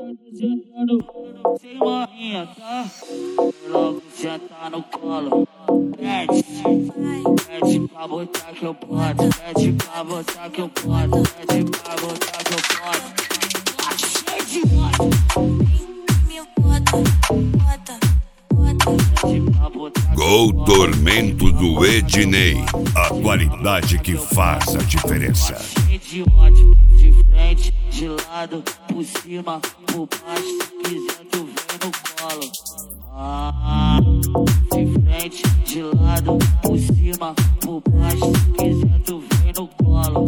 Sem morrinha, tá? Logo sentar no colo. Pede pra botar que eu boto. Pede pra botar que eu boto. Pede pra botar que eu boto. Cheio de moto. Gol Tormento do Ednei. A qualidade que faz a diferença. Cheio de moto. De frente, de lado, por cima, por baixo. Se quiser tu vem no colo. De frente, de lado, por cima, por baixo. Se quiser tu vem no colo.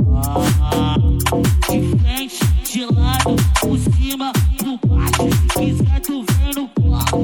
De frente, de lado, por cima, por baixo. Se quiser tu vem no colo.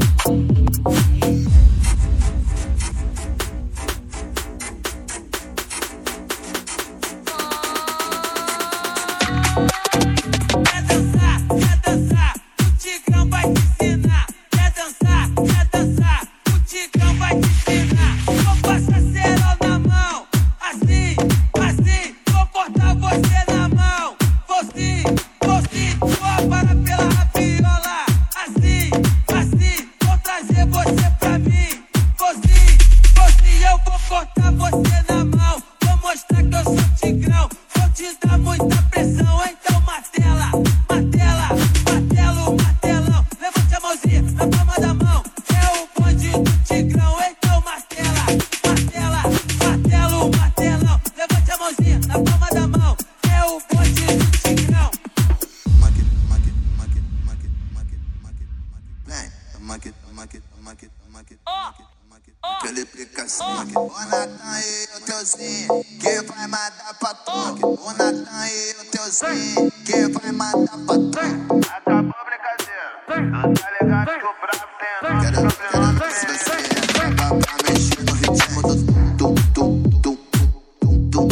O Natan e o teuzinho, que vai mandar pra toque. O Natan e o teuzinho, que vai mandar pra toque. Acabou a brincadeira, tu tá ligado que o brabo tem. Quero ver se você acaba pra mexer no ritmo do tum tum tum tum tum tum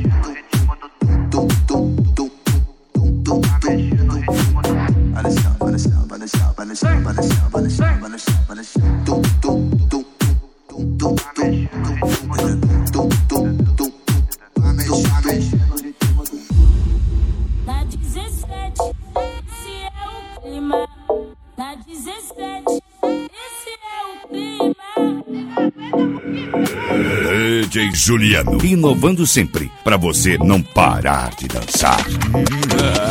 tum. Vai no chão, vai no chão, vai no chão, vai no chão, vai no chão, vai no chão, vai no chão, vai no chão. Tum tum tum tum tum tum. Na 17, esse é o clima. Na 17, esse é o clima. DJ Juliano, inovando sempre, pra você não parar de dançar.